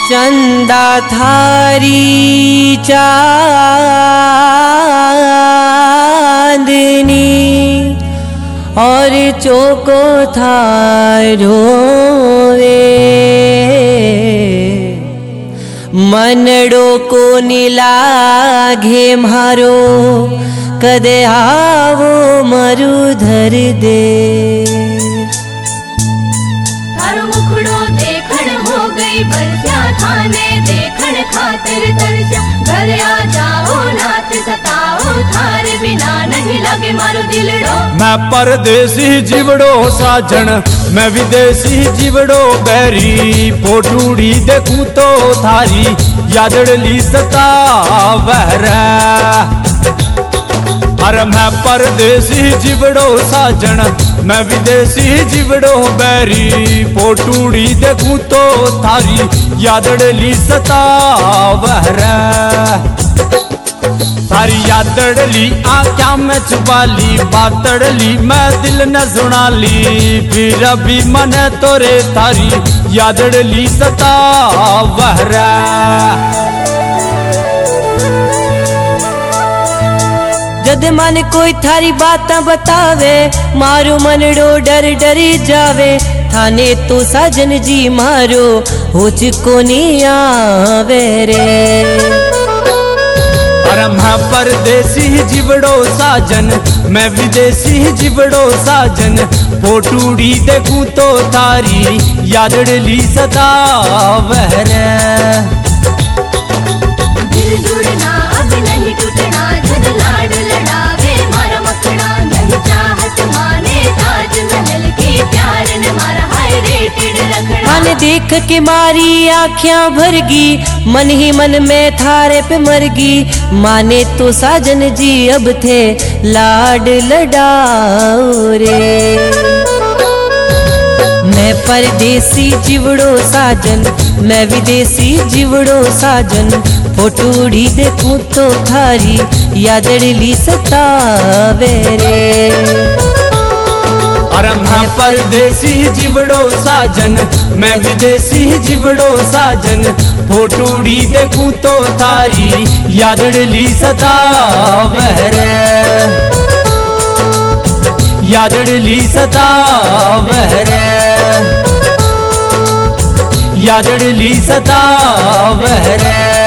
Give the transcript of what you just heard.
चंदा थारी चांदनी और चौको थारो मनड़ो को नीलाघे मारो कदे आवो मरुधर दे। थारो मुखड़ो देखण हो गई बरस्या थाने देखण खातिर तरस्या घर आ जाओ नाथ सताओ थारे बिना नहीं लगे मारो दिलड़ो। मैं परदेसी जीवड़ो साजन मैं विदेशी जीवड़ो बैरी फोटूड़ी देखूं तो थारी यादड़ली सतावर। अरे मैं परदेसी जीवड़ो साजन मैं विदेशी जीवड़ो बैरी फोटूड़ी देखूं तो थारी यादड़ली सतावर। थारी यादड़ली आँख्या में छुपाली बातड़ली मैं दिल न सुनाली फिर अभी मन तोरे थारी यादड़ली सतावर। जद मन कोई थारी बात बतावे मारो मनड़ो डर डरी जावे थाने तो साजन जी मारो होच को नहीं आवे रे। अरे मैं परदेसी जीवड़ो साजन मैं विदेशी जीवड़ो साजन फोटूड़ी देखूं तो थारी यादड़ली सतावर। दिल जुड़ना अब नहीं टूटना जद लाड लड़ावे मारा मखना नहीं चाहत माने ताजमहल के प्यार ने मारा हाय रेटेड रखना। मन देख के मारी आँखियां भरगी मन ही मन में थारे पे मरगी माने तो साजन जी अब थे लाड लड़ाओ रे। मैं परदेसी जीवड़ो साजन मैं विदेशी जीवड़ो साजन फोटूड़ी देखूं तो थारी यादड़ली सतावे रे। अरे मैं परदेसी जीवड़ो साजन मैं विदेशी जीवड़ो साजन फोटूड़ी देखूं तो थारी यादड़ली सतावर। यादड़ली सतावर यादड़ली सतावर।